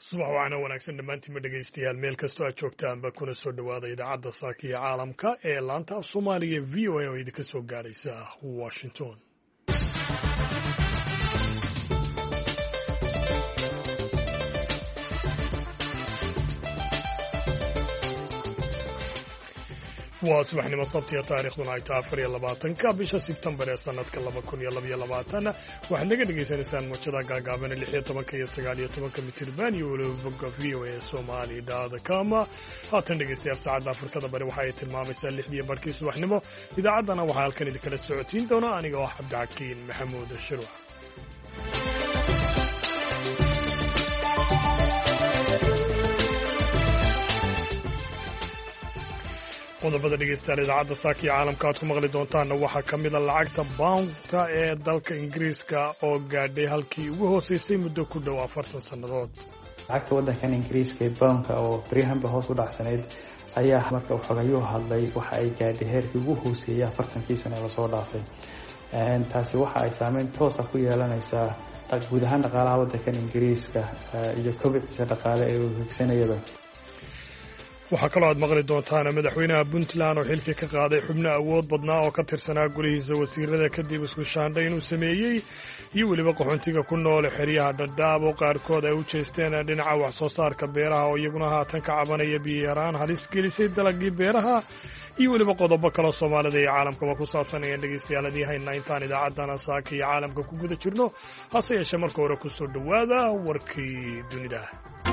subax wacana wanaagsan dhammaantiinma dhegaystayaal meel kastoo aad joogtaanba kuna soo dhowaada idaacadda saaka iyo caalamka ee laanta af soomaaliga v o a oo idinka soo gaadhaysa washington. waa subaxnimo sabtiya taariikhduna ay tahay 24 bisha sebtembar ee sanadka 2022 waxaad naga dhegaysanaysaan muujada gaagaaban 16 iyo 19 mitirban iyo weliba bogga v o a somali.com. haatan dhegaystayaal saacadda afrikada bari waxa ay tilmaamaysaa 6 barkii subaxnimo. idaacaddana waxaa halkan idinkala socodsiin doona aniga oo cabdixakiin maxamuud shirwax. qodobada dhegaystayaal idaacadda saaka iyo caalamka aad ku maqli doontaanna waxaa ka mid a lacagta boundka ee dalka ingiriiska oo gaadhay halkii ugu hooseysay muddo ku dhow 40 sannadood. lacagta waddankan ingiriiska ee boundka oo baryahanba hoos u dhacsanayd ayaa marka xogayuu hadlay waxa ay gaadhay heerkii ugu hooseeyay 40kii sano ee lasoo dhaafay. taasi waxa ay saameyn toosa ku yeelanaysaa guud ahaan dhaqaalaha waddankan ingiriiska iyo kobiciisa dhaqaale ee uu higsanayaba. waxaa kaloo aad maqli doontaan madaxweynaha puntland oo xilkii ka qaaday xubno awood badnaa oo ka tirsanaa golihiisa wasiirada kadib isku shaandhay inuu sameeyey, iyo weliba qaxoontiga ku nool xeryaha dhadhaab oo qaarkood ay u jeesteen dhinaca wax soo saarka beeraha oo iyaguna haatan ka cabanaya biyo-yaraan halis gelisay dalagii beeraha, iyo weliba qodobo kaloo soomaalida iyo caalamkaba ku saabsan ayaan dhegaystayaal idiin haynaa intaan idaacaddana saaka iyo caalamka ku guda jirno. hase yeeshee marka hore ku soo dhowaada warkii dunida.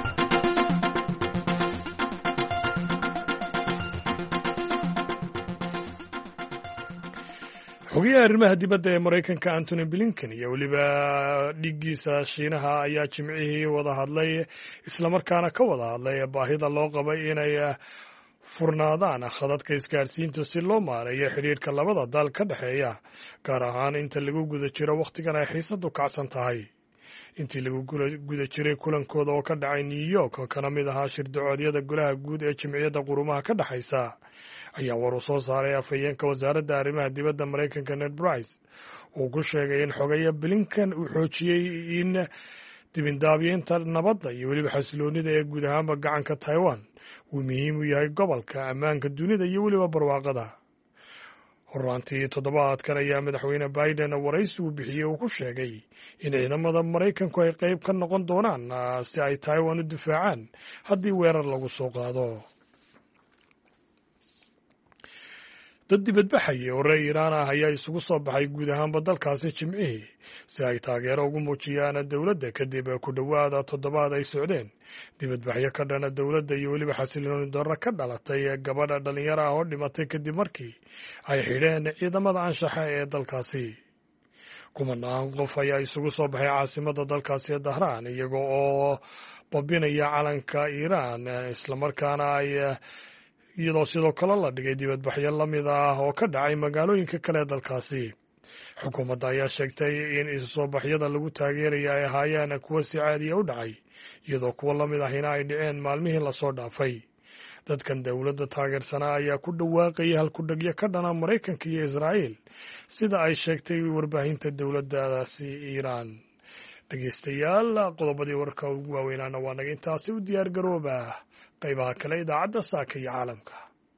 xogayaha arrimaha dibadda ee maraykanka antony blinken iyo weliba dhiggiisa shiinaha ayaa jimcihii wada hadlay islamarkaana ka wada hadlay baahida loo qabay inay furnaadaan khadadka isgaadhsiinta si loo maareeyo xidhiirhka labada dal ka dhexeeya, gaar ahaan inta lagu guda jiro wakhtigan ay xiisadu kacsan tahay. intii lagu guda jiray kulankooda oo ka dhacay new york kana mid ahaa shirdacoodyada golaha guud ee jimciyadda qurumaha ka dhexaysa, ayaa war u soo saaray afhayeenka wasaaradda arrimaha dibadda maraykanka Ned Price uu ku sheegay in xogaya blinken uu xoojiyey in dibindaabyinta nabadda iyo weliba xasiloonida ee guud ahaanba gacanka Taiwan uu muhiim u yahay gobolka, ammaanka dunida iyo weliba barwaaqada. horaantii toddobaadkan ayaa madaxweyne Biden waraysi uu bixiyey uu ku sheegay in ciidamada maraykanku ay qayb ka noqon doonaan si ay Taiwan u difaacaan haddii weerar lagu soo qaado. dad dibadbaxaya oo reer Iiraan ah ayaa isugu soo baxay guud ahaanba dalkaasi jimcihii si ay taageero ugu muujiyaan dowladda kadib ku dhowaada toddobaad ay socdeen dibadbaxyo ka dhana dowladda iyo weliba xasilooni darro ka dhalatay gabadha dhallinyaro ah oo dhimatay kadib markii ay xidheen ciidamada anshaxa ee dalkaasi. kumanaan qof ayaa isugu soo baxay caasimadda dalkaasi ee Dahraan iyaga oo babinaya calanka Iiraan, islamarkaana iyadoo sidoo kale la dhigay dibadbaxyo la mid ah oo ka dhacay magaalooyinka kale ee dalkaasi. xukuumadda ayaa sheegtay in isu soo baxyada lagu taageeraya ay ahaayeen kuwo si caadiya u dhacay, iyadoo kuwo la mid ahina ay dhaceen maalmihii lasoo dhaafay. dadkan dowladda taageersanaa ayaa ku dhawaaqayay halkudhegyo ka dhana maraykanka iyo Israa'iil, sida ay sheegtay warbaahinta dowladdaasi Iiraan. dhegaystayaal qodobadii warka ugu waaweynaana waa naga intaasi. u diyaar garooba qaybaha kale idaacadda saaka iyo caalamka.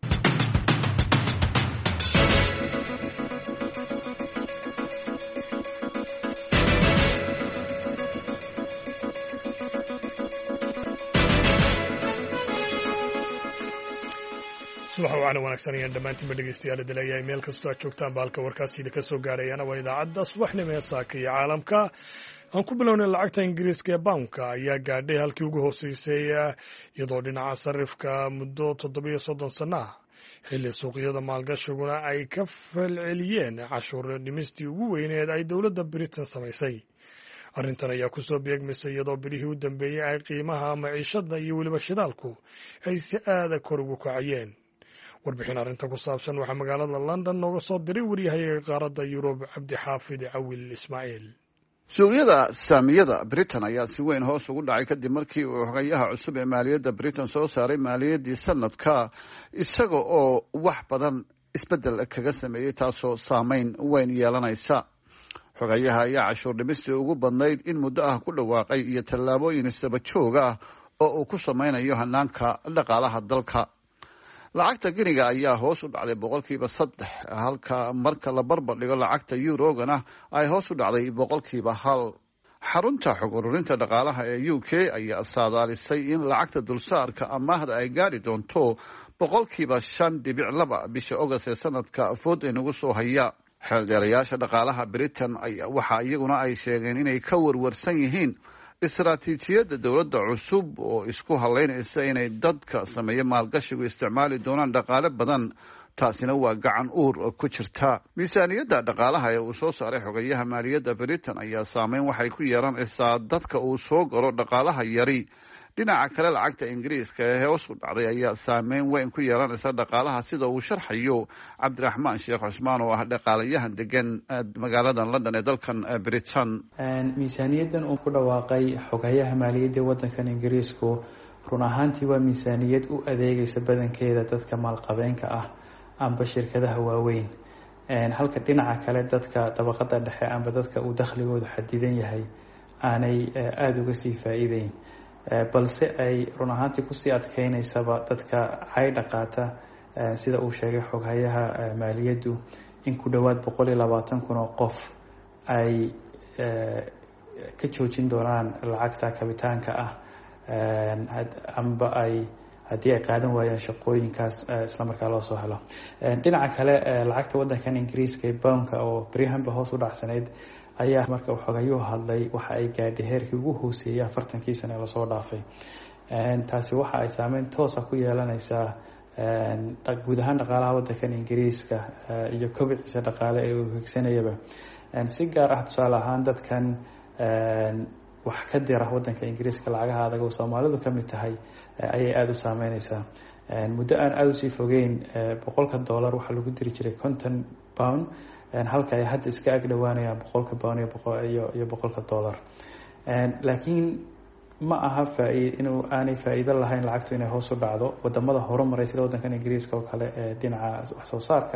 subax wacana wanaagsan ayaan dhammaantiinba dhegaystayaal idaleeyahay meel kastoo aad joogtaan ba halka warkaasiida ka soo gaarayana waa idaacadda subaxnimo ee saaka iyo caalamka. aan ku bilownay lacagta ingiriiska ee boundka ayaa gaadhay halkii ugu hooseysay iyadoo dhinaca sarifka muddo 37 sanno ah, xilli suuqyada maalgashiguna ay ka falceliyeen cashuur dhimistii ugu weyneed ay dowladda Britain samaysay. arrintan ayaa ku soo beegmaysay iyadoo bilihii u dambeeyey ay qiimaha maciishada iyo weliba shidaalku ay si aada kor ugu kacayeen. warbixin arrinta ku saabsan waxaa magaalada London nooga soo diray waryahayaga qaaradda Yurub Cabdixaafid Cawil Ismaaciil. suuqyada saamiyada Britain ayaa si weyn hoos ugu dhacay kadib markii uu xogayaha cusub ee maaliyadda Britain soo saaray maaliyaddii sanadka isaga oo wax badan isbeddel kaga sameeyey, taasoo saameyn weyn yeelanaysa. xogayaha ayaa cashuur dhimistii ugu badnayd in muddo ah ku dhawaaqay iyo tallaabooyin isdaba joog ah oo uu ku samaynayo hanaanka dhaqaalaha dalka. lacagta giniga ayaa hoos u dhacday 3%, halka marka la barbar dhigo lacagta eurogana ay hoos u dhacday 1%. xarunta xog ururinta dhaqaalaha ee UK ayaa saadaalisay in lacagta dulsaarka amaahda ay gaari doonto 5.2% bisha August ee sanadka food inagu soo haya. xeeldeerayaasha dhaqaalaha Britain ayaa waxa iyaguna ay sheegeen inay ka warwarsan yihiin istaraatiijiyadda dowladda cusub oo isku haleynaysa inay dadka sameeyo maalgashigu isticmaali doonaan dhaqaale badan. taasina waa gacan uur ku jirta. miisaaniyadda dhaqaalaha ee uu soo saaray xogayaha maaliyadda Britain ayaa saameyn waxay ku yeelanaysaa dadka uu soo galo dhaqaalaha yari. dhinaca kale lacagta Ingiriiska ee hoos u dhacday ayaa saameyn weyn ku yeelanaysa dhaqaalaha, sida uu sharxayo Cabdiraxmaan Sheekh Cusmaan oo ah dhaqaalayahan degan magaalada London ee dalkan Britain. miisaaniyaddan uu ku dhawaaqay xogayaha maaliyadda waddankan Ingiriisku run ahaantii waa miisaaniyad u adeegaysa badankeeda dadka maalqabeenka ah amba shirkadaha waaweyn, halka dhinaca kale dadka dabaqada dhexe amba dadka uu dakhligoodu xadidan yahay aanay aada uga sii faa'iideyn, balse ay run ahaantii kusii adkeynaysaba dadka caydha qaata. sida uu sheegay xoghayaha maaliyaddu in ku dhowaad 120,000 oo qof ay ka joojin doonaan lacagta kabitaanka ah amba ay haddii ay qaadan waayaan shaqooyinkaas isla markaa loo soo helo. dhinaca kale lacagta waddankan Ingiriiska ee poundka oo beryahanba hoos u dhacsanayd ayaa marka xogayuhu hadlay waxa ay gaadhay heerkii ugu hooseeyay 40 sano ee lasoo dhaafay. taasi waxa ay saameyn toos ah ku yeelanaysaa guud ahaan dhaqaalaha waddankan Ingiriiska iyo kobiciisa dhaqaale ee uu higsanayaba. si gaar ah tusaale ahaan dadkan wax ka dira waddanka Ingiriiska lacagaha adag oo Soomaalidu ka mid tahay ayay aada u saameynaysaa. muddo aan aada usii fogeyn $100 waxaa lagu diri jiray £50, halka ay hadda iska ag dhowaanayaan £100 iyo $100. laakiin ma aha inuu aanay faa'iido lahayn lacagtu inay hoos u dhacdo. wadamada horumaray sida waddankan Ingiriiska oo kale ee dhinaca wax soo saarka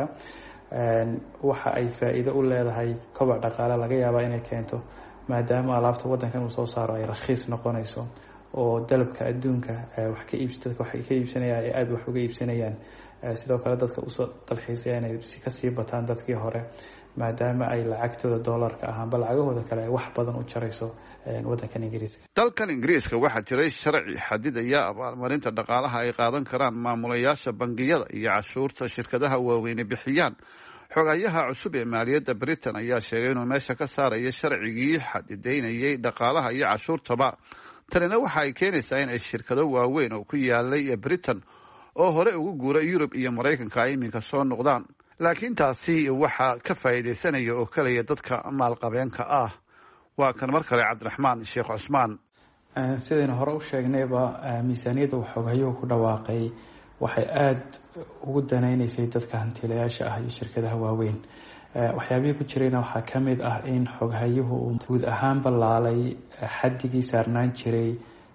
waxa ay faa'iido u leedahay koboc dhaqaale laga yaabaa inay keento, maadaama alaabta waddankan uu soo saaro ay rakhiis noqonayso oo dalabka adduunka dadka waxay ka iibsanayaan ay aada wax uga iibsanayaan. sidoo kale dadka usoo dalxiisaya inay kasii bataan dadkii hore, maadaama ay lacagtooda doolarka ahaanba lacagahooda kale ay wax badan u jarayso waddankan Ingiriiska. dalkan Ingiriiska waxaa jiray sharci xadidaya abaalmarinta dhaqaalaha ay qaadan karaan maamulayaasha bangiyada iyo cashuurta shirkadaha waaweyn bixiyaan. xogayaha cusub ee maaliyadda Britain ayaa sheegay inuu meesha ka saarayo sharcigii xadidaynayay dhaqaalaha iyo cashuurtaba. tanina waxa ay keenaysaa in ay shirkado waaweyn oo ku yaalay Britain oo hore ugu guuray Yurub iyo Maraykanka ay iminka soo noqdaan. laakiin taasi waxaa ka faa'iidaysanaya oo kaliya dadka maalqabeenka ah. waa kan mar kale Cabdiraxmaan Sheekh Cusmaan. sidaynu hore u sheegnayba miisaaniyadda uu xogayuhu ku dhawaaqay waxay aada ugu danaynaysay dadka hantiilayaasha ah iyo shirkadaha waaweyn. waxyaabihii ku jirayna waxaa ka mid ah in xoghayuhu uu guud ahaan ballaalay xadigii saarnaan jiray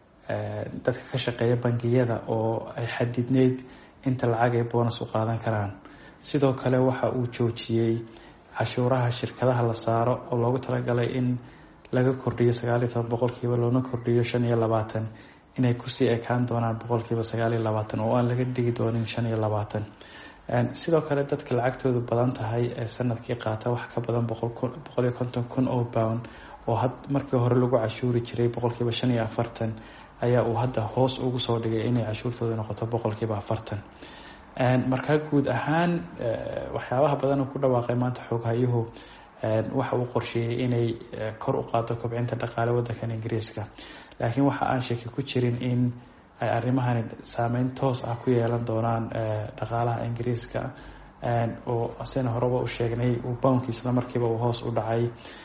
dadka ka shaqeeya bangiyada oo ay xadidneyd inta lacag ay bonus u qaadan karaan. sidoo kale waxa uu joojiyey cashuuraha shirkadaha la saaro oo loogu talagalay in laga kordhiyo 19% loona kordhiyo 25%, inay kusii ekaan doonaan 19% oo aan laga dhigi doonin 25%. sidoo kale dadka lacagtoodu badan tahay ee sanadkii qaata wax ka badan 150,000 oo pound oo markii hore lagu cashuuri jiray 45%, ayaa uu hadda hoos ugu soo dhigay inay cashuurtooda noqoto 40%. markaa guud ahaan waxyaabaha badan uu ku dhawaaqay maanta xoghayuhu waxa uu qorsheeyey inay kor u qaado kobcinta dhaqaale waddankan Ingiriiska. laakiin waxa aan shaki ku jirin in ay arrimahani saameyn toos ah ku yeelan doonaan dhaqaalaha Ingiriiska oo asana horeba u sheegnay uu poundkiisa markiiba uu hoos u dhacay.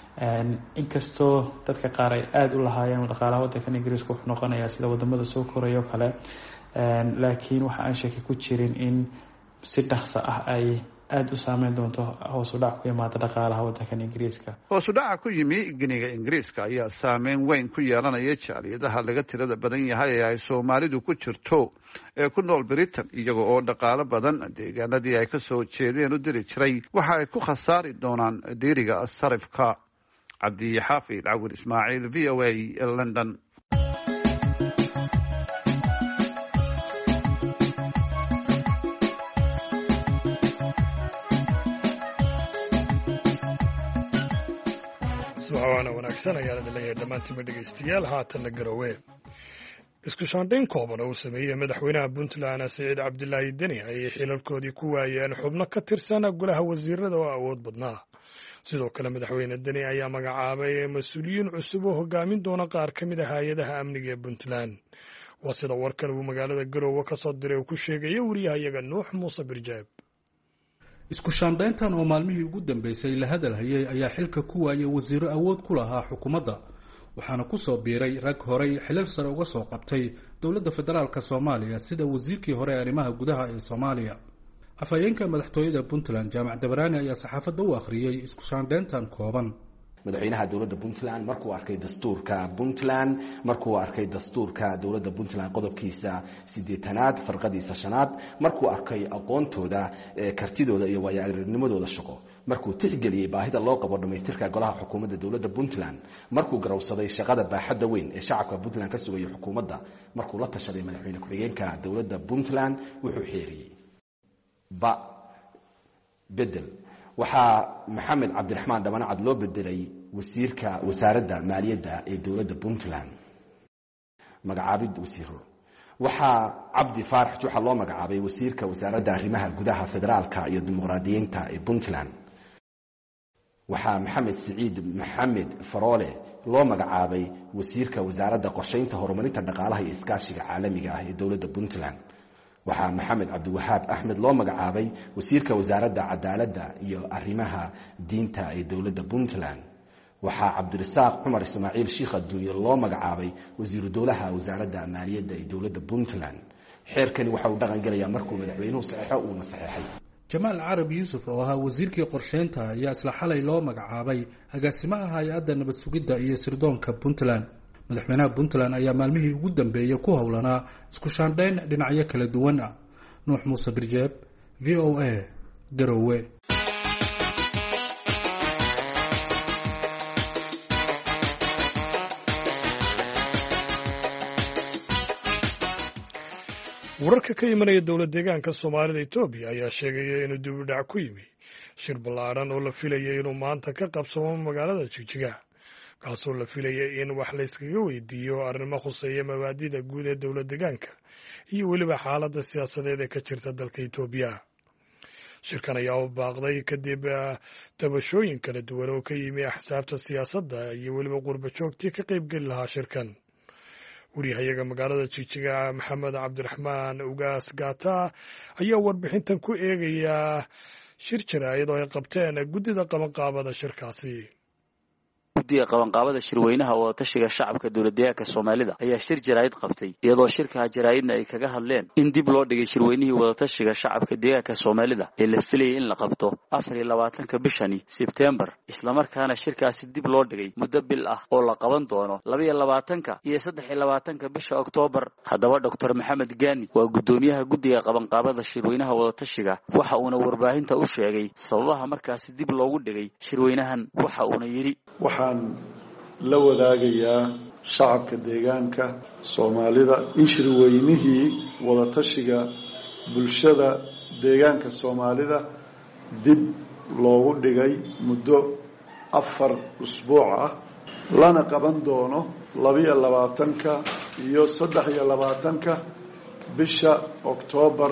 inkastoo dadka qaar ay aada u lahaayeen dhaqaalaha waddankan Ingiriiska wuxuu noqonayaa sida wadamada soo koraya oo kale, laakiin waxa aan shaki ku jirin in si dhaqso ah ay aada u saameyn doonto hoos u dhac ku yimaada dhaqaalaha waddankan Ingiriiska. hoos u dhaca ku yimi giniga Ingiriiska ayaa saameyn weyn ku yeelanaya jaaliyadaha laga tirada badan yahay ee ay Soomaalidu ku jirto ee ku nool Britain, iyaga oo dhaqaale badan deegaanadii ay ka soo jeedeen u diri jiray waxa ay ku khasaari doonaan dhiiriga sarifka. Cabdi Xaafid Cawir Ismaaciil, VOA, London. subaxwaana wanaagsan ayaan idin leeyahay dhammaantiinba dhegaystayaal haatanna garowe isku shaandhayn kooban oo uu sameeyey madaxweynaha puntland siciid cabdilaahi deni ayay xilalkoodii ku waayeen xubno ka tirsan golaha wasiirada oo awood badnaa sidoo kale madaxweyne deni ayaa magacaabay mas-uuliyiin cusub oo hogaamin doona qaar ka mid ah hay-adaha amniga ee puntland waa sida warkan uu magaalada garowe ka soo diray uu ku sheegaya wariyahayaga nuux muuse birjaab isku shaandhayntan oo maalmihii ugu dambeysay la hadalhayay ayaa xilka ku waayay wasiiro awood ku lahaa xukuumadda waxaana ku soo biiray rag horey xilal sare uga soo qabtay dowladda federaalk Soomaaliya sida wasiirkii hore ee arrimaha gudaha ee Soomaaliya afhayeenka madaxtooyada Puntland Jaamac Dabraani ayaa saxaafadda u akhriyay isku shaandhayntan kooban madaxweynaha dowladda Puntland markuu arkay dastuurka Puntland markuu arkay dastuurka dowladda Puntland qodobkiisa 8aad farqadiisa 5aad markuu arkay aqoontooda kartidooda iyo waayo-aragnimadooda shaqo markuu tixgeliyay baahida loo qabo dhameystirka golaha xukuumadda dowladda Puntland markuu garowsaday shaqada baaxadda weyn ee shacabka Puntland ka sugaya xukuumadda markuu la tashaday madaxweyne ku-xigeenka dowladda Puntland wuxuu xeeriyay bedel waxaa maxamed cabdiraxmaan dhabanacad loo bedelay wasiirka wasaaradda maaliyadda ee dowladda Puntland magacaabid wasiiro waxaa cabdi faarax waxa loo magacaabay wasiirka wasaaradda arrimaha gudaha federaalka iyo dimuqraadiyiinta ee Puntland waxaa maxamed siciid maxamed faroole loo magacaabay wasiirka wasaaradda qorsheynta horumarinta dhaqaalaha iyo iskaashiga caalamiga ah ee dowladda Puntland waxaa maxamed cabdiwahaab axmed loo magacaabay wasiirka wasaaradda cadaaladda iyo arrimaha diinta ee dowladda Puntland waxaa cabdirasaaq cumar ismaaciil sheekh adduunye loo magacaabay wasiiru dowlaha wasaaradda maaliyadda ee dowladda Puntland xeerkani waxa uu dhaqan galayaa markuu madaxweynuhu saxeexo uu saxeexay Jamaal Carab Yuusuf oo ahaa wasiirkii qorsheynta ayaa isla xalay loo magacaabay agaasimaha hay'adda nabad sugidda iyo sirdoonka Puntland madaxweynaha Puntland ayaa maalmihii ugu dambeeyay ku howlanaa isku shaandhayn dhinacyo kala duwan ah Nuux Muuse Birjaab VOA Garowe wararka ka imanaya dowlad deegaanka Soomaalida Itoobiya ayaa sheegaya inuu dib u dhac ku yimi shir ballaaran oo la filayay inuu maanta ka qabsamo magaalada Jigjiga kaasoo la filayay in wax la iskaga weydiiyo arrimo khuseeya mabaadi'da guud ee dowlad deegaanka iyo weliba xaaladda siyaasadeed ee ka jirta dalka Itoobiya shirkan ayaa u baaqday kadib tabashooyin kala duwan oo ka yimi axsaabta siyaasadda iyo weliba qurba joogtii ka qaybgeli lahaa shirkan wariyahayaga magaalada Jigjiga Maxamed Cabdiraxmaan Ugaas Gaata ayaa warbixintan ku eegaya shir jaraa'id oo ay qabteen guddida qabanqaabada shirkaasi guddiga qabanqaabada shirweynaha oo tashiga shacabka dowladdeegaanka Soomaalida ayaa shir jaraa'id qabtay iyadoo shirka jaraa'idna ay kaga hadleen in dib loo dhigay shirweynihii wada tashiga shacabka deegaanka Soomaalida ee la filayay in la qabto 24 bishani September isla markaana shirkaasi dib loo dhigay muddo bil ah oo la qaban doono 22 iyo 23 bisha October haddaba Dr. Maxamed Gaani waa gudoomiyaha guddiga qabanqaabada shirweynaha wada tashiga waxa uu warbaahinta u sheegay sababaha markaasi dib loogu dhigay shirweynahan waxa uu yiri waxaan la wadaagayaa shacabka deegaanka Soomaalida in shirweynihii wada tashiga bulshada deegaanka Soomaalida dib loogu dhigay muddo 4 usbuuc ah lana qaban doono 22 iyo 23 bisha October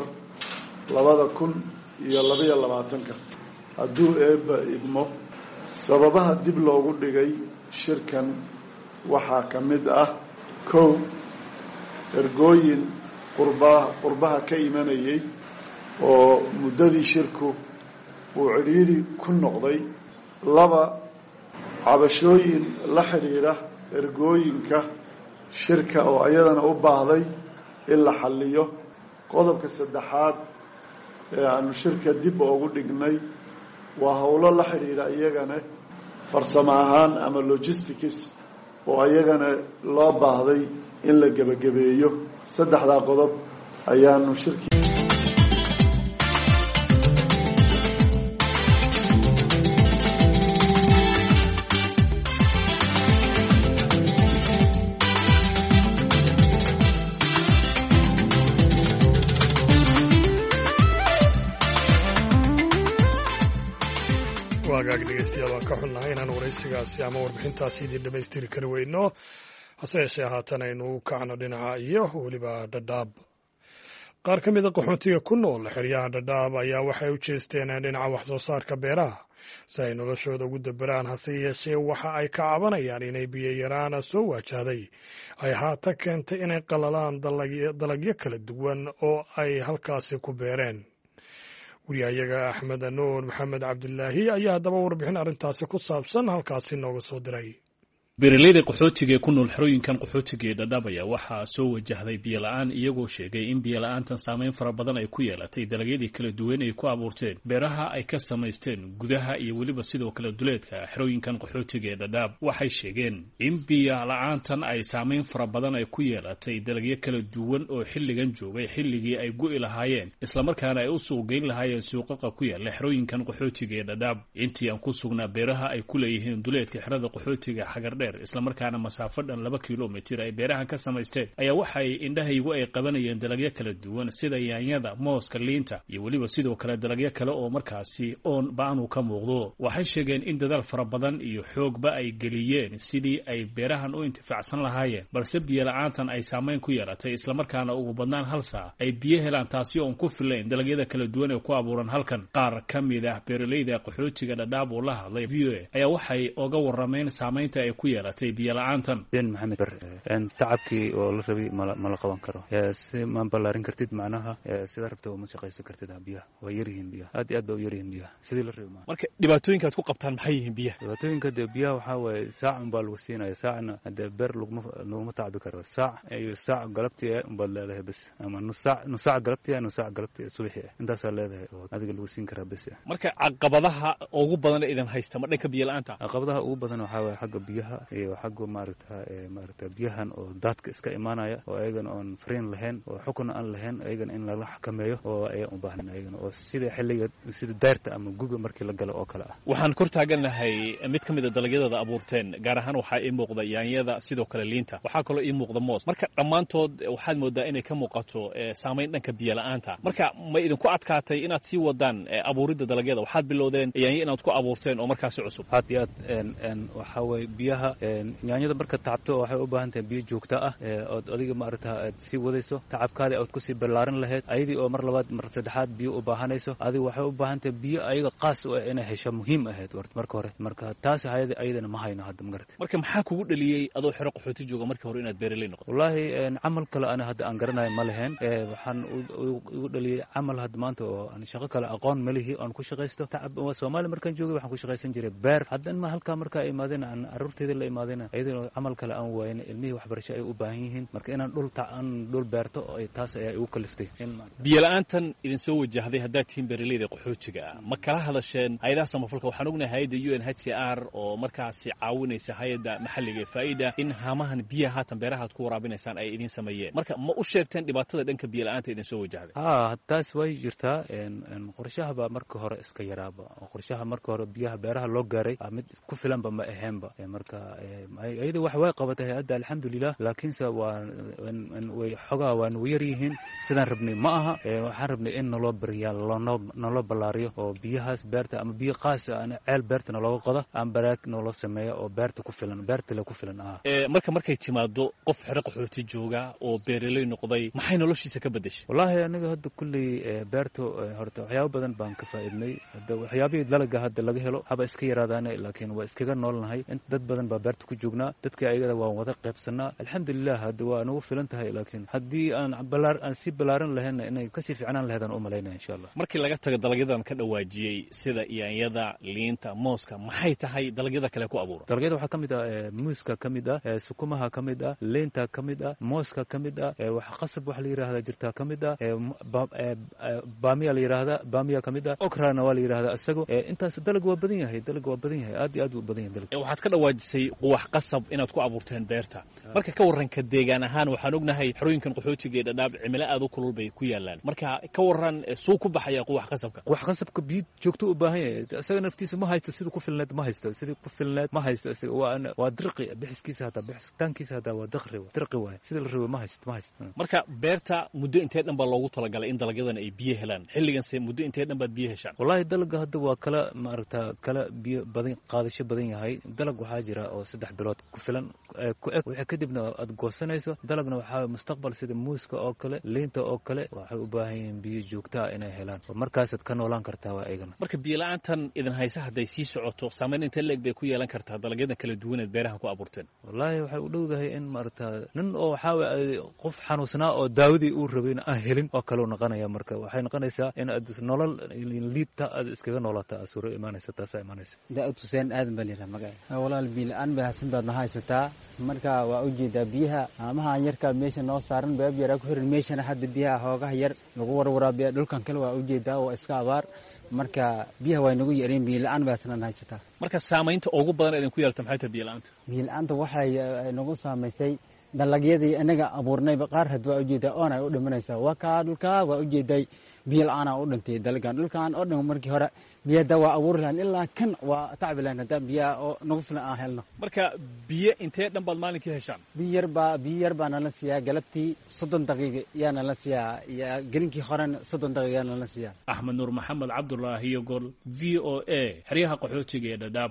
2022 hadduu eebba idmo sababaha dib loogu dhigay shirkan waxaa ka mid ah kow ergooyin qurbaha ka imanayay oo muddadii shirku uu cidhiidhi ku noqday 2 cabashooyin la xidhiidha ergooyinka shirka oo ayadana u baahday in la xalliyo qodobka 3aad ee aanu shirka dib ugu dhignay waa howlo la xidhiidha iyagana farsamo ahaan ama logistics oo iyagana loo baahday in la gabagabeeyo 3 qodob ayaanu shirki hagaag dhegeystayaal waan ka xunnahay inaan waraysigaasi ama warbixintaasi idin dhammaystiri kari weyno hase yeeshee haatan aynu kacno dhinaca iyo weliba dhadhaab qaar ka mida qaxoontiga ku nool xeryaha dhadhaab ayaa waxay u jeesteen dhinaca wax soo saarka beeraha si ay noloshooda ugu daberaan hase yeeshee waxa ay ka cabanayaan inay biyo yaraana soo waajahday ay haatan keentay inay qalalaan dalagyo kala duwan oo ay halkaasi ku beereen wariyahayaga axmed nuur maxamed cabdilaahi ayaa haddaba warbixin arrintaasi ku saabsan halkaasi nooga soo diray beeraleyda qaxootiga ee ku nool xerooyinkan qaxootiga ee dhadhaab ayaa waxaa soo wajahday biyola-aan iyagoo sheegay in biyola-aantan saameyn fara badan ay ku yeelatay dalagyadii kala duwan ay ku abuurteen beeraha ay ka samaysteen gudaha iyo weliba sidoo kale duleedka xerooyinkan qaxootiga ee dhadhaab waxay sheegeen in biyola-aantan ay saameyn fara badan ay ku yeelatay dalagyo kala duwan oo xilligan joogay xilligii ay gu'i lahaayeen islamarkaana ay u suuq geyn lahaayeen suuqaqa ku yaala xerooyinkan qaxootiga ee dhadhaab intii aan ku sugnaa beeraha ay ku leeyihiin duleedka xerada qaxootiga xagar islamarkaana masaafo dhan 2 kilomitir ay beerahan ka samaysteen ayaa waxay indhahaygu ay qabanayeen dalagyo kala duwan sida yaanyada mooska liinta iyo weliba sidoo kale dalagyo kale oo markaasi oon baanu ka muuqdo waxay sheegeen in dadaal fara badan iyo xoogba ay geliyeen sidii ay beerahan u intifaacsan lahaayeen balse biyo la'aantan ay saameyn ku yeelatay islamarkaana ugu badnaan hal saac ay biyo helaan taasi oo ku filayn dalagyada kala duwan ee ku abuuran halkan qaar ka mid ah beeraleyda qaxootiga Dhadhaab oo la hadlay VOA ayaa waxay oga warameen saameynta ay ku yeelatay biyo la'aantan maxamed tacabkii oo la rabay ma la qaban karo si ma ballaarin kartid macnaha sida rabto ma shaqaysan kartid biyaha way yaryihiin biyaha aad iyo aad bay u yaryihiin biyaha sidii la rabay marka dhibaatooyinka aad ku qabtaan maxay yihiin biyaha dhibaatooyinka biyaha waxa way saac baa lagu siinaya saacna hada beer laguma tacbi karo saac iyo saac galabtii baa leedahay bas ama nus saac galabtii subaxii intaas leedahay oo adiga lagu siin karaa bas marka caqabadaha ugu badan ee idan haysta ma dhanka biyo la'aanta caqabadaha ugu badan waxa way xagga biyaha iyo xagga maaragta biyahan oo daadka iska imaanaya oo ayagan oon fariin lahayn oo xukun aan lahayn ayagan in la xakameeyo oo ay u baahan ayagan oo sida xilliga sida daarta ama guga markii la galo oo kale ah waxaan kor taaganahay mid kamid ah dalagyada abuurteen gaar ahaan waxa ay muuqda yaanyada sidoo kale liinta waxa kale oo muuqda moos marka dhamaantood waxaad moodaa inay ka muuqato saameyn dhanka biyo la'aanta marka ma idin ku adkaatay inaad sii wadaan abuuridda dalagyada waxaad bilowdeen yaanyo inaad ku abuurteen oo markaas cusub haddii waxa way biyaha yaanyada marka tacabto waxay u baahan tahay biyo joogto ah oo adiga maaragtaa aad sii wadayso tacabkaada aad ku sii ballaarin lahayd ayadii oo mar labaad mar saddexaad biyo u baahanayso adiga waxay u baahan tahay biyo ayaga qaas u ah inay hesho muhiim ahayd marka hore marka taas ayadana ma hayno hadda magartay marka maxaa kugu dhaliyey adoo xero qaxooti jooga markii hore inaad beeraley noqoto wallaahi camal kale ana hadda aan garanayo ma lahayn waxaan ugu dhaliyey camal hadda maanta oo aan shaqo kale aqoon malihi oon ku shaqaysto tacab Soomaali markaan joogay waxaan ku shaqaysan jiray beer haddana ma halkaa markaa imaadeen aan carruurtayda la imaadeen ayadoo camal kale aan waayeen ilmihii waxbarasho ay u baahan yihiin marka inaan dhul beerto oo taas ayaa igu kaliftay biyo la'aantan idin soo wajahday haddaad tihiin beeraleyda qaxootiga ma kala hadasheen hay'adaha samafalka waxaan ognahay hay'adda UNHCR oo markaasi caawinaysa hay'adda maxalliga ee faa'iida in haamahan biyaha haatan beeraha aad ku waraabinaysaan ay idin sameeyeen marka ma u sheegteen dhibaatada dhanka biyo la'aanta idin soo wajahday taas way jirtaa qorshaha baa marka hore iska yaraaba qorshaha marka hore biyaha beeraha loo gaaray mid ku filanba ma aheenba marka ayada wax way qabatay hay'adda alxamdulillah laakiinse way xogaa waan u yar yihiin sidaan rabnay ma aha waxaan rabnay in naloo bariyaa naloo ballaariyo oo biyahaas beerta ama biyo qaas aan ceel beertana looga qodo aan baraag naloo sameeyo oo beerta ku filan beerta le ku filan markay timaado qof xero qaxooti jooga oo beeraley noqday maxay noloshiisa ka bedeshay wallaahi aniga hadda kulley beerta horta waxyaabo badan baan ka faa'iidnay hadda waxyaabihii dalaga hadda laga helo haba iska yaraadaane laakiin waa iskaga noolnahay dad badan baa beerta ku joognaa dadka ayagada waan wada qaybsanaa alxamdulillah hadda waa nagu filan tahay laakiin haddii aan sii ballaaran lahayna inay kasii fiicnaan lahaydaan u malaynaya insha allah markii laga tago dalagyadan ka dhawaajiyey sida yaanyada liinta mooska maxay tahay dalagyada kale ku abuura dalagyada waxaa ka mid ah muuska ka mid ah sukumaha ka mid ah liinta ka mid ah mooska ka mid ah wax qasab wax la yiraahdaa jirtaa ka mid ah baamiya la yiraahdaa baamiya ka mid ah okrana waa la yiraahdaa isagu intaas dalag waa badan yahay aad iyo aad u badan yahay dalag waxaad ka dhawaajisay sheegtay quwax qasab inaad ku abuurteen beerta marka ka waranka deegaan ahaan waxaan ognahay xarooyinkan qaxootiga ee Dadaab cimilo aad u kulul bay ku yaalaan marka ka waran suu ku baxaya quwax qasabka biyo joogto u baahan yahay isaga naftiisa ma haysto sidoo ku filneed ma haysto waa dirqi bixiskiisa hada bixitaankiisa hada waa dirqi waay sida la rabo ma haysto marka beerta muddo intee dhan baa loogu talagalay in dalagyadan ay biyo helaan xilligan se muddo intee dhan baad biyo heshaan wallahi dalagga hadda waa kala biyo badan qaadasho badan yahay dalag waxaa jira oo 3 bilood ku filan ku eg waxa kadibna aad goosanayso dalagna waxaa mustaqbal sida muuska oo kale liinta oo kale waxay u baahan yihiin biyo joogto ah inay helaan markaas aad ka noolaan kartaa waa eegana marka biyo la'aantan idin haysa haday sii socoto saameyn inta leeg bay ku yeelan kartaa dalagyada kala duwan ee beeraha ku abuurteen wallahi waxay u dhowdahay in nin oo waxa qof xanuunsanaa oo daawadi uu rabay aan helin oo kale noqonaya marka waxay noqonaysaa in aad nolol liita aad iskaga noolaato asuro imaanaysa taas imaanaysa daa'ud Hussein aadan baliira magay walaal biyo la'aan bay hasan baad haysataa marka waa u jeedaa biyaha amaha yarka meesha noo saaran beeb yar ku xiran meeshana hadda biyaha hoogaha yar lagu warwaraabiyo dhulkan kale waa u jeedaa oo iska abaar marka biyaha way nagu yareen biyo la'aan bay hasan haysataa marka saameynta ugu badan ee ku yeelta maxay tahay biyo la'aanta waxay nagu saameysay dalagyadii anaga abuurnay qaar had waa u jeedaa oo ay u dhimanaysaa waa ka dhulka waa u jeeday biyo la'aan u dhintay dhulkan oo dhan markii hore biyada waa abuur lahayn ilaa kan waa tacbilaan hada biyo oo nagu filan aan helno marka biyo intee dhan baad maalinkii heshaan biyo yar baa nala siiyaa galabtii 30 daqiiqo yaana la siiyaa gelinkii horena 30 daqiiqo yaana la siiyaa Axmed Nuur Maxamed Cabdullaahi Yogol VOA xiriyaha qaxootiga ee Dadaab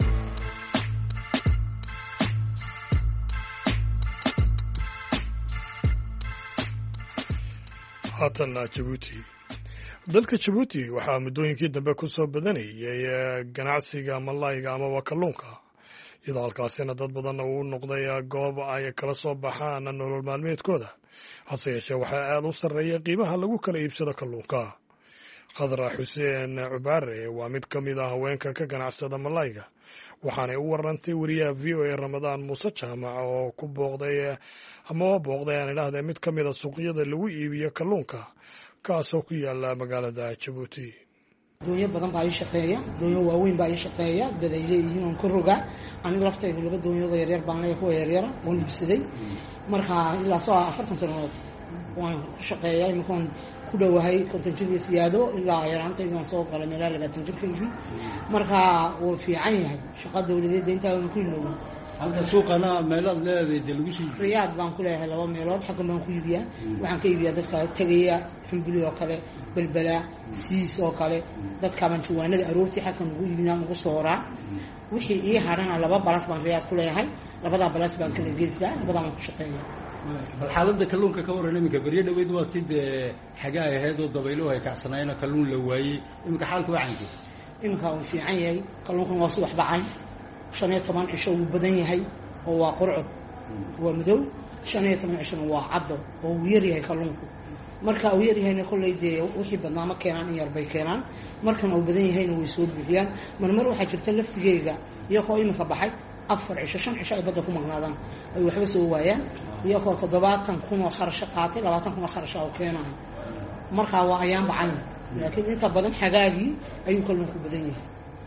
haatana Djibouti dalka Djibouti waxaa muddooyinkii dambe ku soo badanayay ganacsiga malayga ama kalluunka iyadoo halkaasina dad badan uu noqday goob ay kala soo baxaan nolol maalmeedkooda hase yeeshee waxaa aad u sarreeya qiimaha lagu kala iibsado kalluunka Khadra Xuseen Cubaare waa mid ka mid ah haweenka ka ganacsada malayga waxaanay u warantay wariyaha VOA Ramadaan Muuse Jaamac oo ku booqday aan idhaahdee mid ka mid a suuqyada lagu iibiyo kalluunka kaasoo ku yaala magaalada Djibouti doonyo badan baa ii shaqeeya doonyo waaweyn baa ii shaqeeya dadayay inaan ku roga aniga laftayda laba doonyood yar baan leeyahay kuwa yar oo libsaday marka ilaa 40 sano waan shaqeeyay markaan ku dhawahay kontonjii siyaado ilaa yaraantayda soo galay meel 20 jirkii marka uu fiican yahay shaqada dawladeed inta aan ku iloobo halka suuqana meelaad leedahay lagu sii riyaad baan ku leeyahay laba meelood xagga baan ku iibiyaa waxaan ka iibiyaa dadka tagaya xambuli oo kale balbala siis oo kale dadka baan jawaanada aroortii xakan ugu iibinaa ugu sooraa wixii ii harana laba balas baan riyaad ku leeyahay labada balas baan kala geystaa labadaan ku shaqeeyaa bal xaaladda kalluunka ka waran iminka bariyo dhaweyd waa sid xagaa ahayd oo dabaylo ay kacsanayna kalluun la waayay iminka xaalku waa caynka iminka uu fiican yahay kalluunkan waa subax bacay 15 cisho uu badan yahay oo waa qurcod waa madow 15 cisho waa caddo oo uu yar yahay kalluunku marka uu yar yahayna kulleeyay wixii badnaama keenan in yar bay keenan markan uu badan yahayna way soo buuxiyaan marmar waxa jirta laftigeega iyagoo iminka baxay 4 cisho 5 cisho ay badda ku maqnaadaan ay waxba soo waayaan iyagoo 70 kun oo kharash qaatay 20 kun oo kharash oo keenay marka waa ayaan bacay laakiin inta badan xagaagii ayuu kalluunku badan yahay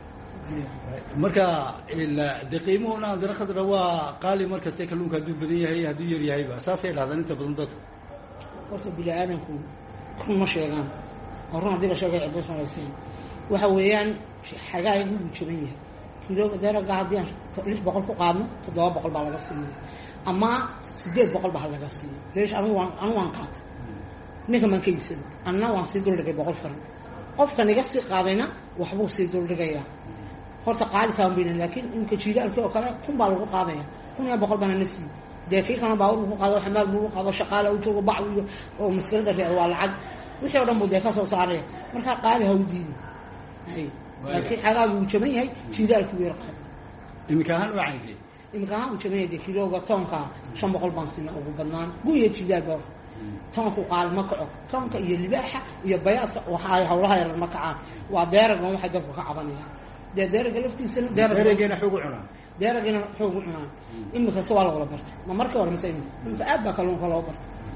marka daqiimuhuna dana khadra waa qaali markasta kalluunka haduu badan yahay haduu yar yahayba saasay dhaadaan inta badan dadka horta bilaadanku kuma sheegaan horna hadii la sheegay ay basanaysay waxa weeyaan xagaagu uu jaban yahay kilo daraga hadii 600 ku qaadno 700 baa laga siiyo ama 800 baa laga siiyo leesh anu waan qaat ninka man ka iibsado anna waan sii dul dhigay 100 faran qofka niga sii qaadayna waxbuu sii dul dhigaya horta qaali taan biin laakiin inka jiilaalka oo kale kun baa lagu qaadaya 100 bana nasi daqiiqana baa lagu qaado xamaal lagu qaado shaqaale uu joogo bacwiyo oo maskalada reer waa lacag wixii oo dhan buu deeqa soo saaray marka qaali ha u diido laakiin xagaagu uu jaban yahay jiilaalku yar qaad imikahan waa caynki imikahan uu jaban yahay kiilooga tonka 500 baan sina ugu badnaan guuya jiilaalka tonku qaal ma kaco tonka iyo libaaxa iyo bayaadka waxa ay hawlaha yar ma kacaan waa deeraga waxa dadku ka cabanayaan deeraga laftiisana deeragana xoog u cunaa deeragana xoog u cunaa imika soo wala bartay ma markii hore masay imika aad baa kalluunka loo bartay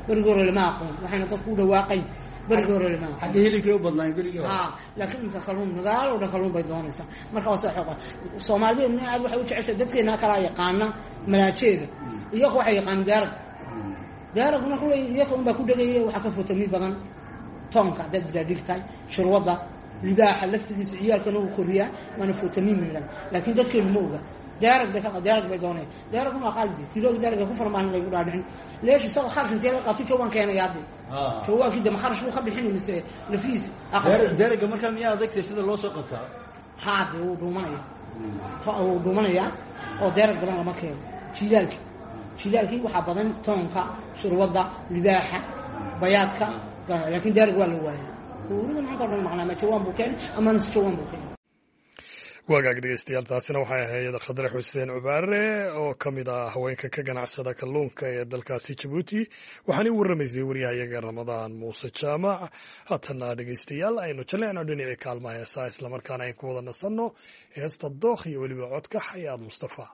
berigii hore lama aqoon waxayna dadku u dhawaaqayn berigii hore lama aqoon xagga hilibkay u badnaan berigii hore laakiin inta kalluun magaalo dhan kalluun bay doonaysaa marka waa soo xoqa Soomaaliyeedna aad waxay u jeceshay dadkeena kala yaqaana malaajeeda iyagu waxay yaqaan daarag markuu iyagu un baa ku dhagayay waxa ka footami badan tonka dad dhigtay shirwada libaaxa laftigiisa ciyaalkana uu koriyaa mana footami milan laakiin dadkeenu ma oga daarag bay doonay daarag ma qaldi kilo daarag ku farmaan lagu dhaadhicin leesh soo kharsh inta la qaato jawaan keenay yaadi jawaan kida ma kharsh uu ka bixin mise lafiis daarag marka miyaa adeegtay sida loo soo qabtaa haade uu dhumanaya oo daarag badan lama keeno jilaalkii waxaa badan toonka shirwada libaaxa bayaadka laakiin daarag waa la waayay weliba inta dhan macnaa jawaan buu keenay ama nus jawaan buu keenay wagaag dhegeystayaal taasina waxay ahayd Khadre Xuseen Cubaare oo ka mid ah haweenka ka ganacsada kalluunka ee dalkaasi Djibouti waxaana uu waramaysay wariyahayaga Ramadaan Muuse Jaamac haatana dhegeystayaal aynu jaleecno dhinaca kaalmaha heesaa isla markaana ay ku wada nasanno heesta Dookh iyo weliba codka Xayaad Mustafa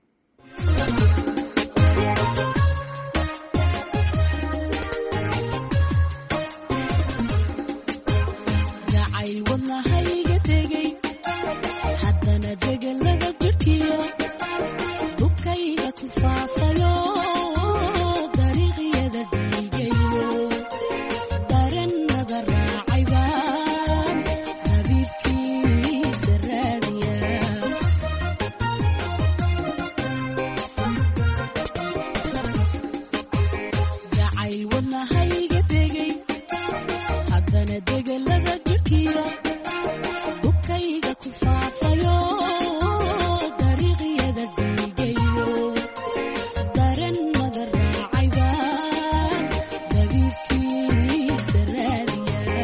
jacayl wadnahayga tegey haddana degelada jirkiyo dhubkayga ku faafayo dariiqyada dhiigayo darannada raacay baan habiibkiisa raadiya jacayl wadnahayga tegey haddana degelada jirkiyo dhubkayga ku faafayo dariiqyada dhiigayo darannada raacay baan habiibkiisa raadiya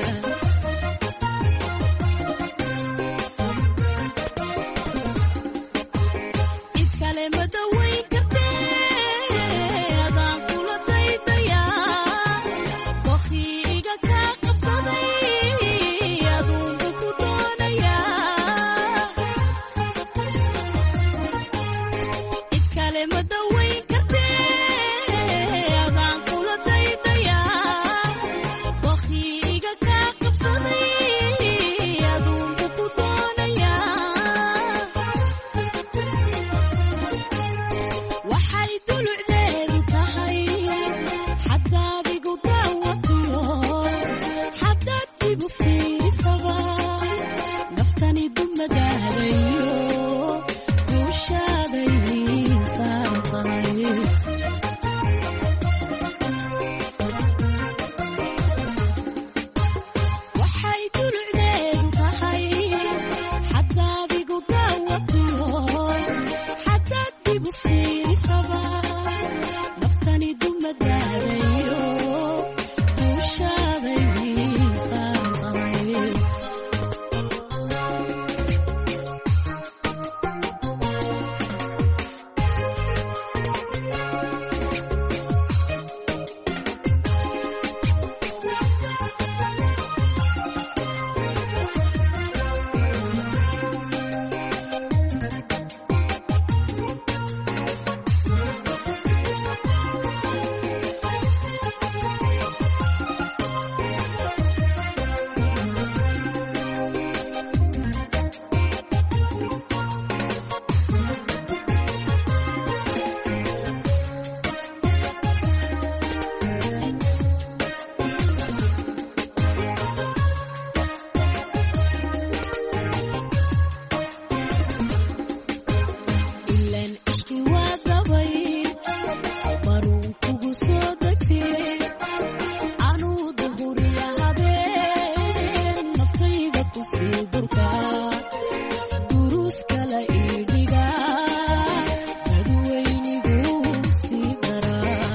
cid kale ma dawayn kartee adaan kula daydayaa dokhii iga kaa qabsaday aduunka ku doonayaa cid kale ma dawayn kartee adaan kula daydayaa dokhii iga kaa qabsaday aduunka ku doonayaa waxay dulucdeedu tahay xadaad igu daawatiyo xadaad igu fiirisaba naftani dumadaadayo duushaaday saaran tahay waxay dulucdeedu tahay xadaad igu daawatiyo xadaad igu fiirisaba naftani dumadaadayo duushaaday saaran tahay ilaan ishqi waa dabay baruun kugu soo degtay anuu duhuriya habeen naftayda ku sii durka duruus kala ii dhiga dadweynigu sii daraa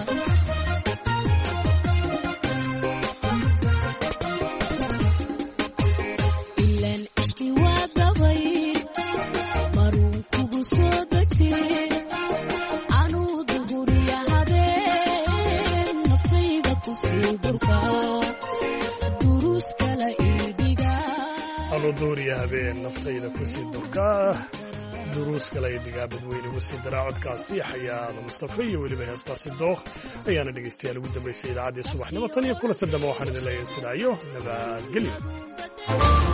ilaan ishqi waa dabay baruun kugu soo degtay anuu duhuriya habeen naftayda ku sii durka duruus kala ii dhiga anu duuriya habeen naftayda ku sii durkaa duruus kale dhigaa badweyne wasi daraacodkaasi xayaada mustafa iyo weliba heestaasi dooq ayaana dhegaystayaal ugu dambaysay idaacaddii subaxnimo tan iyo kulanta dambe waxaan idin leeyahay sidaa iyo nabadgelyo